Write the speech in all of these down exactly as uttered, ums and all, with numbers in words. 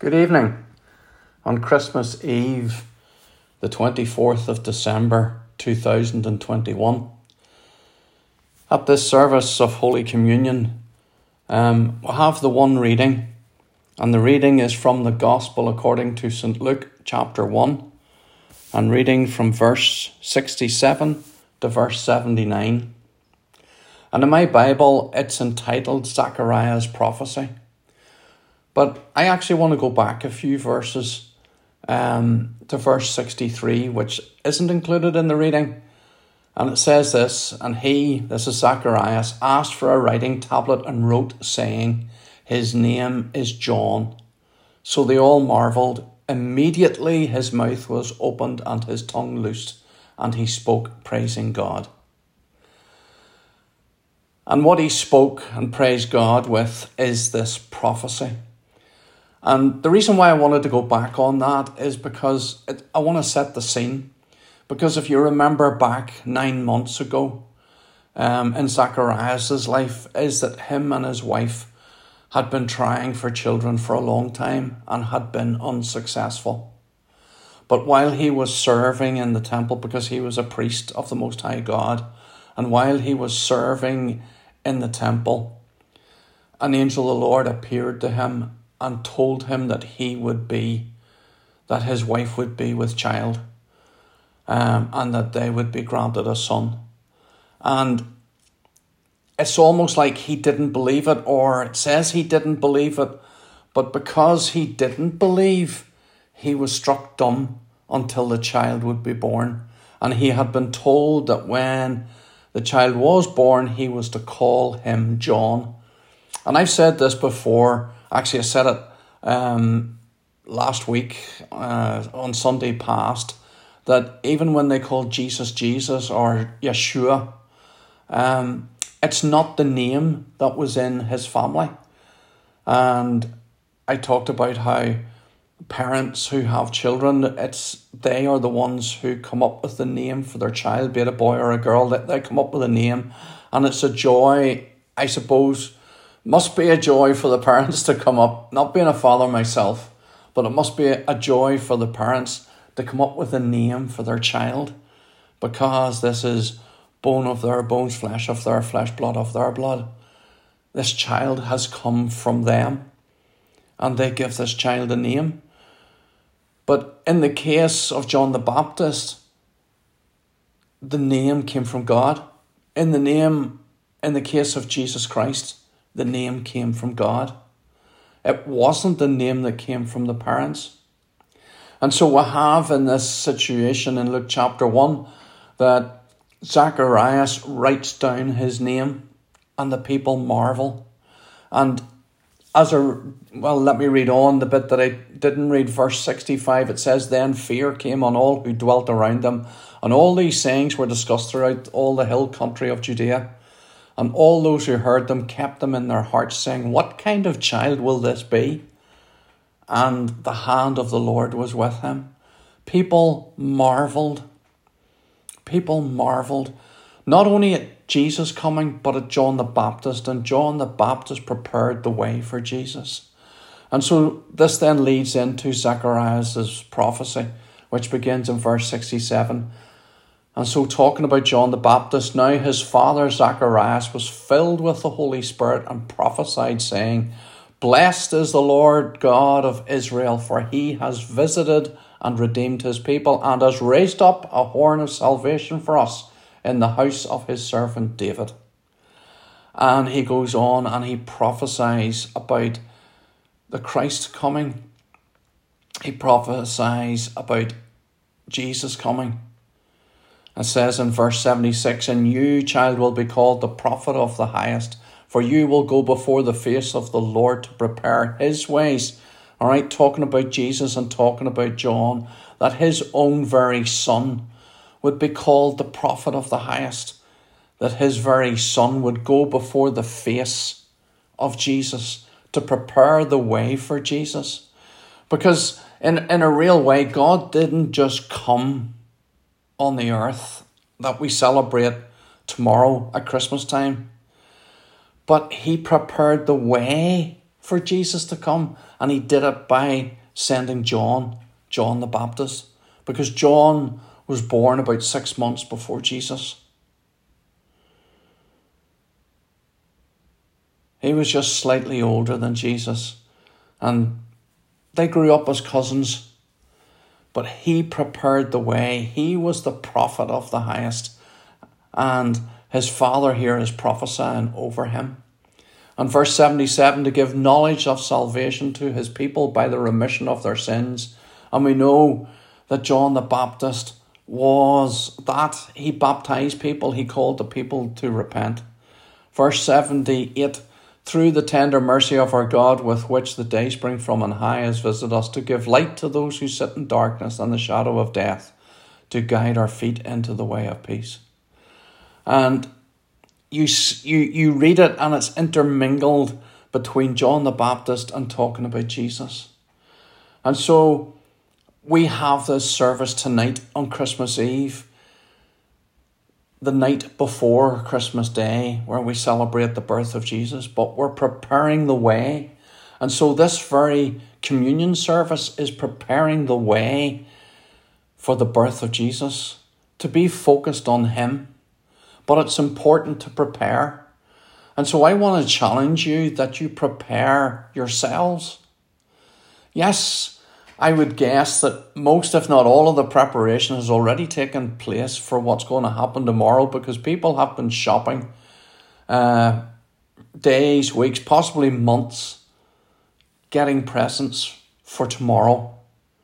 Good evening. On Christmas Eve, the twenty-fourth of December two thousand twenty-one, at this service of Holy Communion, um, we'll have the one reading, and the reading is from the Gospel according to Saint Luke chapter one, and reading from verse sixty-seven to verse seventy-nine. And in my Bible, it's entitled Zachariah's Prophecy. But I actually want to go back a few verses um, to verse sixty-three, which isn't included in the reading. And it says this, and he, this is Zacharias, asked for a writing tablet and wrote, saying, his name is John. So they all marvelled. Immediately his mouth was opened and his tongue loosed, and he spoke, praising God. And what he spoke and praised God with is this prophecy. And the reason why I wanted to go back on that is because it, I want to set the scene. Because if you remember back nine months ago um, in Zacharias' life, is that him and his wife had been trying for children for a long time and had been unsuccessful. But while he was serving in the temple, because he was a priest of the Most High God, and while he was serving in the temple, an angel of the Lord appeared to him and told him that he would be, that his wife would be with child, um, and that they would be granted a son. And it's almost like he didn't believe it, or it says he didn't believe it, but because he didn't believe, he was struck dumb until the child would be born. And he had been told that when the child was born, he was to call him John. And I've said this before. Actually, I said it um, last week uh, on Sunday past, that even when they call Jesus Jesus or Yeshua, um, it's not the name that was in his family. And I talked about how parents who have children, it's they are the ones who come up with the name for their child, be it a boy or a girl, that they come up with a name. And it's a joy, I suppose, must be a joy for the parents to come up, not being a father myself, but it must be a joy for the parents to come up with a name for their child, because this is bone of their bones, flesh of their flesh, blood of their blood. This child has come from them, and they give this child a name. But in the case of John the Baptist, the name came from God. In the name, in the case of Jesus Christ, the name came from God. It wasn't the name that came from the parents. And so we have in this situation in Luke chapter one that Zacharias writes down his name and the people marvel. And as a, well, let me read on the bit that I didn't read, verse sixty-five. It says, then fear came on all who dwelt around them. And all these sayings were discussed throughout all the hill country of Judea. And all those who heard them kept them in their hearts, saying, what kind of child will this be? And the hand of the Lord was with him. People marveled. People marveled. Not only at Jesus coming, but at John the Baptist. And John the Baptist prepared the way for Jesus. And so this then leads into Zacharias' prophecy, which begins in verse sixty-seven. And so talking about John the Baptist, now his father Zacharias was filled with the Holy Spirit and prophesied, saying, blessed is the Lord God of Israel, for he has visited and redeemed his people, and has raised up a horn of salvation for us in the house of his servant David. And he goes on and he prophesies about the Christ coming. He prophesies about Jesus coming. It says in verse seventy-six, and you, child, will be called the prophet of the highest, for you will go before the face of the Lord to prepare his ways. All right, talking about Jesus and talking about John, that his own very son would be called the prophet of the highest, that his very son would go before the face of Jesus to prepare the way for Jesus. Because in, in a real way, God didn't just come on the earth that we celebrate tomorrow at Christmas time, but he prepared the way for Jesus to come. And he did it by sending John, John the Baptist, because John was born about six months before Jesus. He was just slightly older than Jesus, and they grew up as cousins. But he prepared the way. He was the prophet of the highest, and his father here is prophesying over him. And verse seventy-seven, to give knowledge of salvation to his people by the remission of their sins. And we know that John the Baptist was that. He baptized people. He called the people to repent. Verse seventy-eight, through the tender mercy of our God, with which the day spring from on high has visited us, to give light to those who sit in darkness and the shadow of death, to guide our feet into the way of peace. And you, you, you read it, and it's intermingled between John the Baptist and talking about Jesus. And so we have this service tonight on Christmas Eve, the night before Christmas Day, where we celebrate the birth of Jesus, but we're preparing the way. And so this very communion service is preparing the way for the birth of Jesus, to be focused on him. But it's important to prepare. And so I want to challenge you that you prepare yourselves. Yes, I would guess that most, if not all, of the preparation has already taken place for what's going to happen tomorrow, because people have been shopping uh, days, weeks, possibly months, getting presents for tomorrow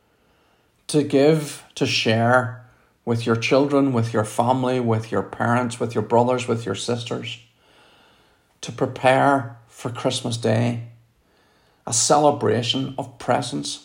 to give, to share with your children, with your family, with your parents, with your brothers, with your sisters, to prepare for Christmas Day, a celebration of presents,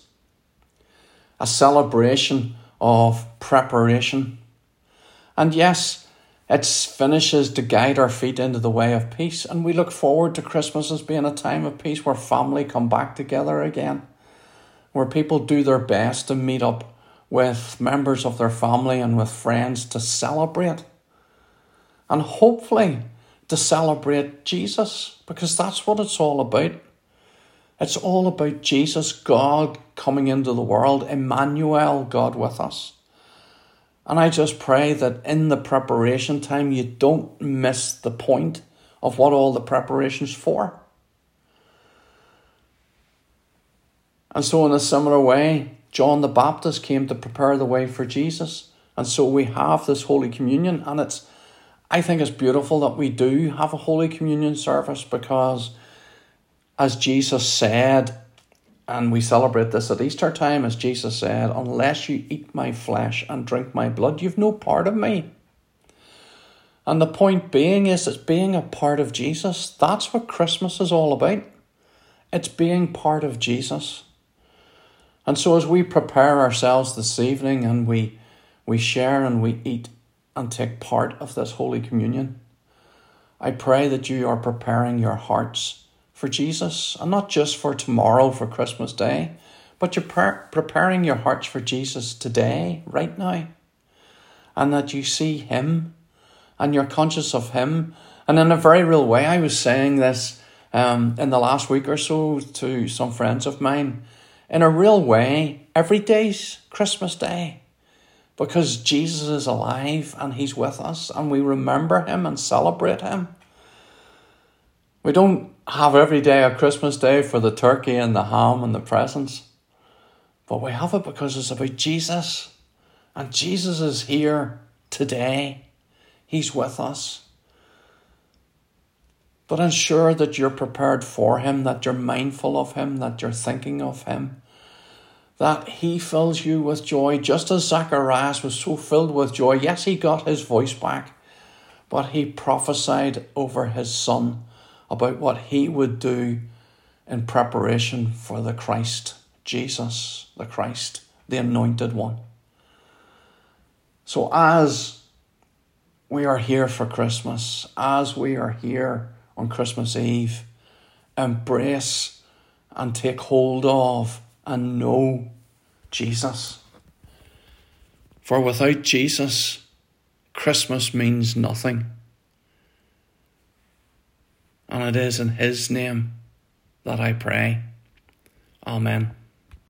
a celebration of preparation. And yes, it finishes to guide our feet into the way of peace. And we look forward to Christmas as being a time of peace, where family come back together again, where people do their best to meet up with members of their family and with friends to celebrate. And hopefully to celebrate Jesus, because that's what it's all about. It's all about Jesus, God coming into the world, Emmanuel, God with us. And I just pray that in the preparation time, you don't miss the point of what all the preparation's for. And so in a similar way, John the Baptist came to prepare the way for Jesus. And so we have this Holy Communion, and it's, I think it's beautiful that we do have a Holy Communion service, because as Jesus said, and we celebrate this at Easter time, as Jesus said, unless you eat my flesh and drink my blood, you've no part of me. And the point being is, it's being a part of Jesus. That's what Christmas is all about. It's being part of Jesus. And so as we prepare ourselves this evening, and we, we share and we eat and take part of this Holy Communion, I pray that you are preparing your hearts for Jesus, and not just for tomorrow, for Christmas Day, but you're pre- preparing your hearts for Jesus today, right now, and that you see him and you're conscious of him. And in a very real way, I was saying this um, in the last week or so to some friends of mine, in a real way, every day's Christmas Day, because Jesus is alive and he's with us, and we remember him and celebrate him. We don't have every day a Christmas Day for the turkey and the ham and the presents, but we have it because it's about Jesus. And Jesus is here today. He's with us. But ensure that you're prepared for him, that you're mindful of him, that you're thinking of him, that he fills you with joy, just as Zacharias was so filled with joy. Yes, he got his voice back, but he prophesied over his son about what he would do in preparation for the Christ, Jesus, the Christ, the anointed one. So as we are here for Christmas, as we are here on Christmas Eve, embrace and take hold of and know Jesus. For without Jesus, Christmas means nothing. And it is in his name that I pray. Amen.